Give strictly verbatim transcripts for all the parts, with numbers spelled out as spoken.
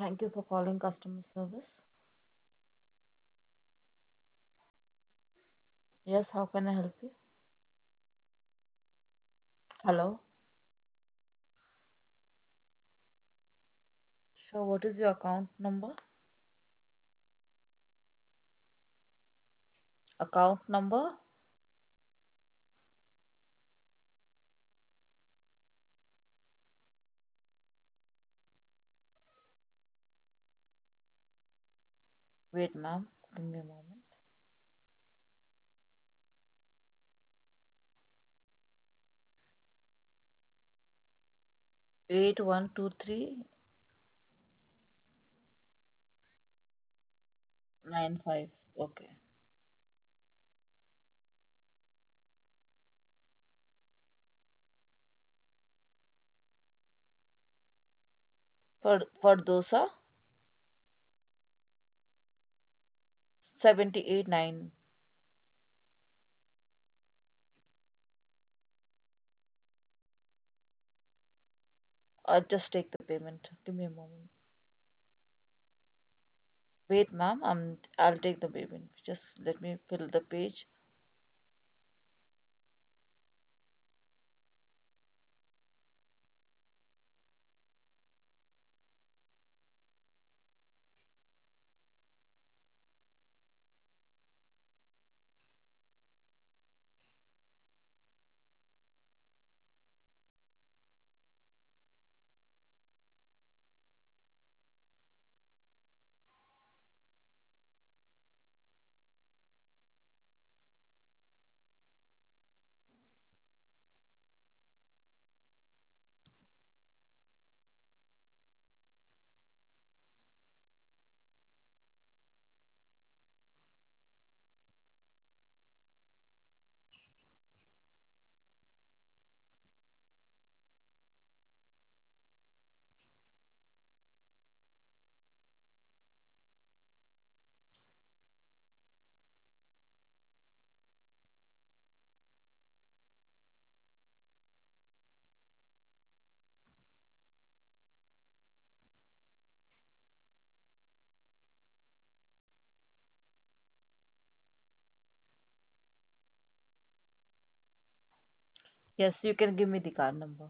Thank you for calling customer service. Yes, how can I help you? Hello. Sure, what is your account number? Account number? Wait, ma'am. Give me a moment. Eight one two three nine five. Okay. For for dosa, seventy eight nine. I'll just take the payment. Give me a moment. Wait, ma'am. I'm. I'll take the payment. Just let me fill the page. Yes, you can give me the card number.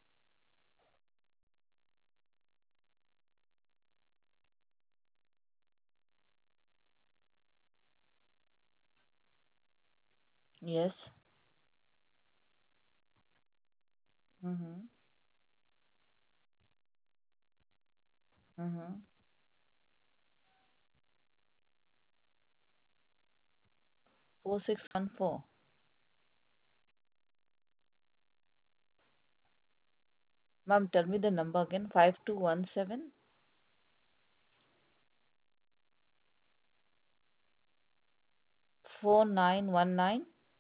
Yes. Mm-hmm. Mm-hmm. Four six one four. Ma'am, tell me the number again. Five two one seven four nine one nine.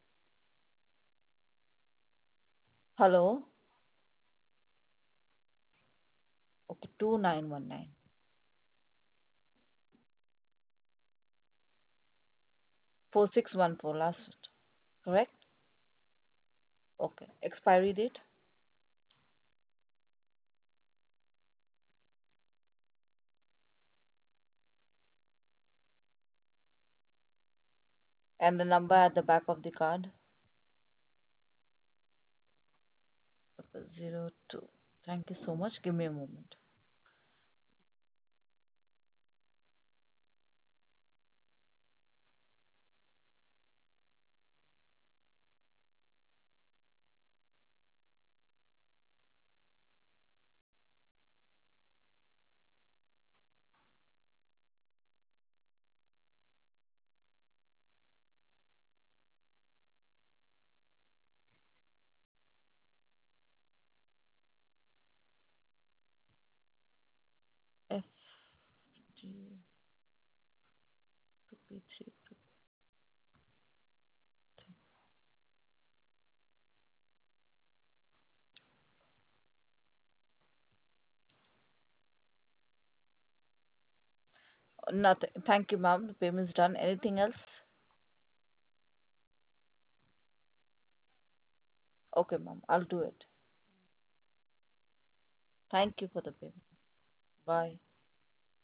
Hello. Okay, two nine one nine. four six one four last, correct? Okay. Expiry date and the number at the back of the card. Zero two. Thank you so much. Give me a moment. F G two P three. Nothing. Thank you, ma'am. The payment's done. Anything else? Okay, ma'am. I'll do it. Thank you for the payment. Bye.